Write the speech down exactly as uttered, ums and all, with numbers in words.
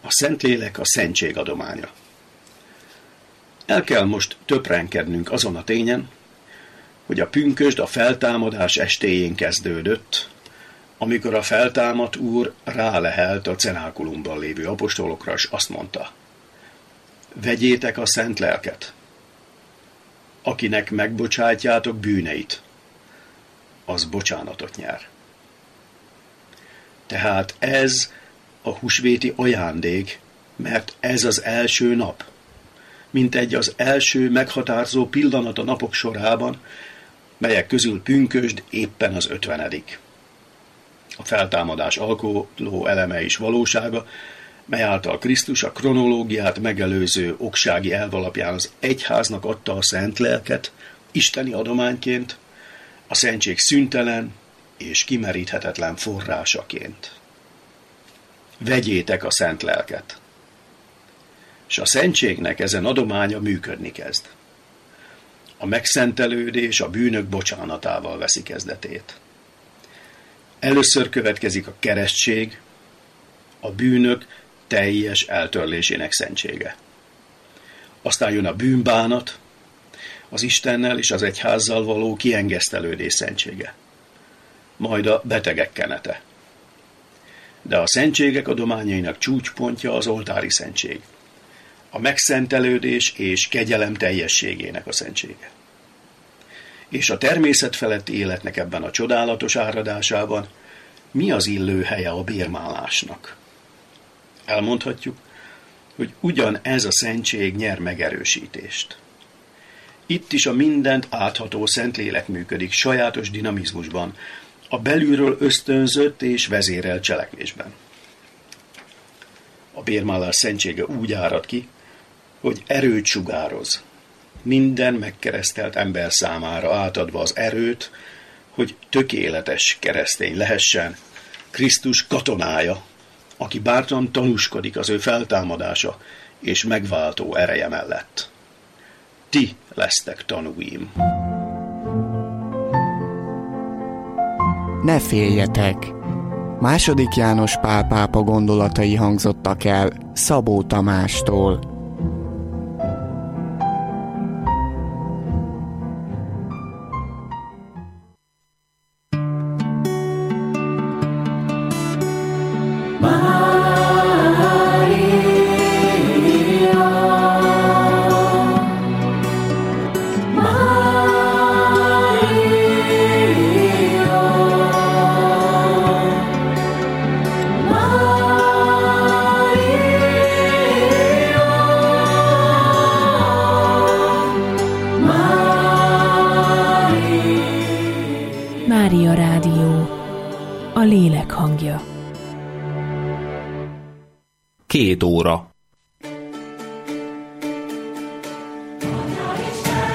A Szentlélek a szentség adománya. El kell most töprengkednünk azon a tényen, hogy a pünkösd a feltámadás estéjén kezdődött, amikor a feltámadt Úr rálehelt a cenákulumban lévő apostolokra, és azt mondta: vegyétek a szent lelket, akinek megbocsátjátok bűneit, az bocsánatot nyer. Tehát ez a húsvéti ajándék, mert ez az első nap, mint egy az első meghatározó pillanat a napok sorában, melyek közül pünkösd éppen az ötvenedik. A feltámadás alkotó eleme is valósága, mely által Krisztus a kronológiát megelőző oksági elv alapján az egyháznak adta a szent lelket, isteni adományként, a szentség szüntelen és kimeríthetetlen forrásaként. Vegyétek a szent lelket! És a szentségnek ezen adománya működni kezd. A megszentelődés a bűnök bocsánatával veszi kezdetét. Először következik a keresztség, a bűnök teljes eltörlésének szentsége. Aztán jön a bűnbánat, az Istennel és az egyházzal való kiengesztelődés szentsége. Majd a betegek kenete. De a szentségek adományainak csúcspontja az oltári szentség. A megszentelődés és kegyelem teljességének a szentsége. És a természet feletti életnek ebben a csodálatos áradásában mi az illő helye a bérmálásnak? Elmondhatjuk, hogy ugyan ez a szentség nyer megerősítést. Itt is a mindent átható Szentlélek működik sajátos dinamizmusban, a belülről ösztönzött és vezérelt cselekvésben. A bérmálás szentsége úgy árad ki, hogy erőt sugároz, minden megkeresztelt ember számára átadva az erőt, hogy tökéletes keresztény lehessen, Krisztus katonája, aki bátran tanúskodik az ő feltámadása és megváltó ereje mellett. Ti lesztek tanúim. Ne féljetek! Második János Pál pápa gondolatai hangzottak el Szabó Tamástól. Mária Rádió, a lélek hangja. Két óra. Isten,